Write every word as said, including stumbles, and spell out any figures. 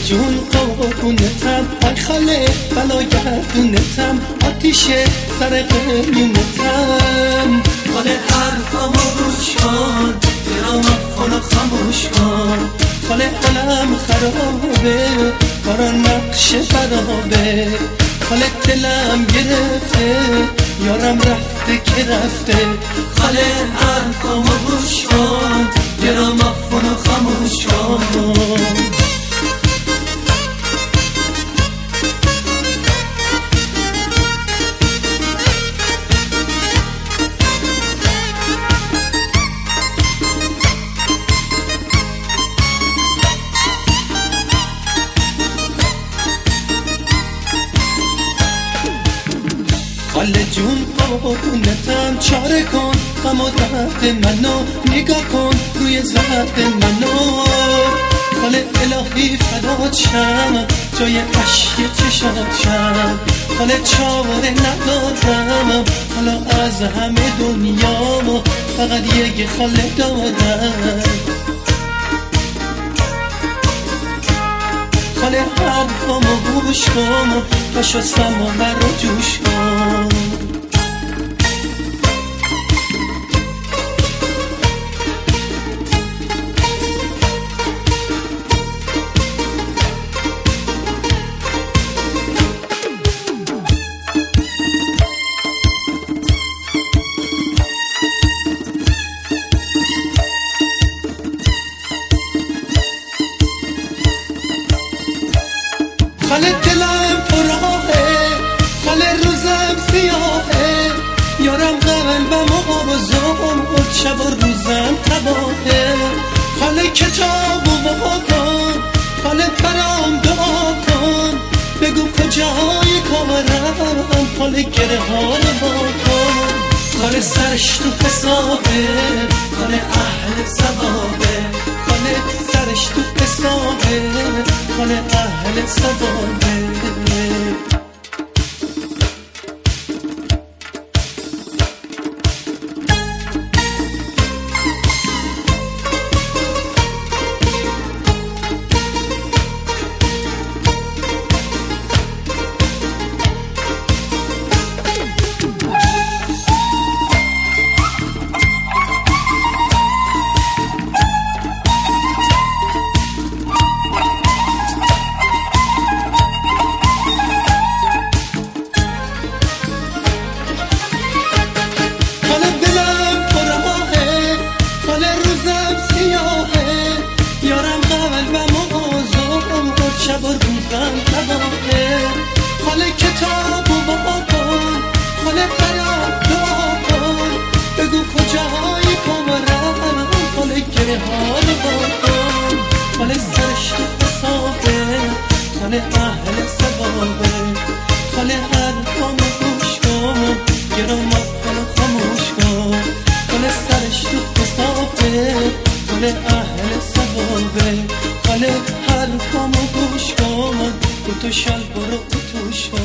جون قربونتم، ای خاله بلاگردونتم، آتیش سر قلیونتم. خاله حرفامو گوش کن، درام افغانو خاموش کن. خاله علم خرابه، کارا نقش برابه. خاله دلم گرفته، یارم رفته که رفته. خاله حرفامو گوش کن، درام افغانو خاموش کن. خاله جون قربونتم، چاره کن غم و درد منو، نگاه کن روی زرد منو. خاله الهی فدات شم، جای عشق چشات شم. خاله چاره ندارم، حالا از همه دنیا فقط یک خاله دارم. خاله حرفامو گوش کن، پاشو سماور رو جوش کن. خاله دلم پراهه، خاله روزم سیاهه. یارم قلبم و آوازم، شب و روزم تباهه. خاله کتاب و وا کن، خاله برام دعا کن. بگو کجای کارم، خاله گره ها رو با کن. خاله سرش تو حسابه، خاله اهل ثوابه. خاله سرش تو حسابه، خاله اهل ثوابه. شب و روزم تباهه. خاله کتاب و با کن، خاله برام دعا کن. بگو کجای کامرم، خاله گره ها رو با کن. خاله سرش تو حسابه، خاله اهل ثوابه. خاله حرفامو گوش کن، گرام افغانو خاموش کن. خاله سرش تو حسابه، خاله اهل ثوابه. خاله حرفامو گوش کن، تو شال برو اتوش کن.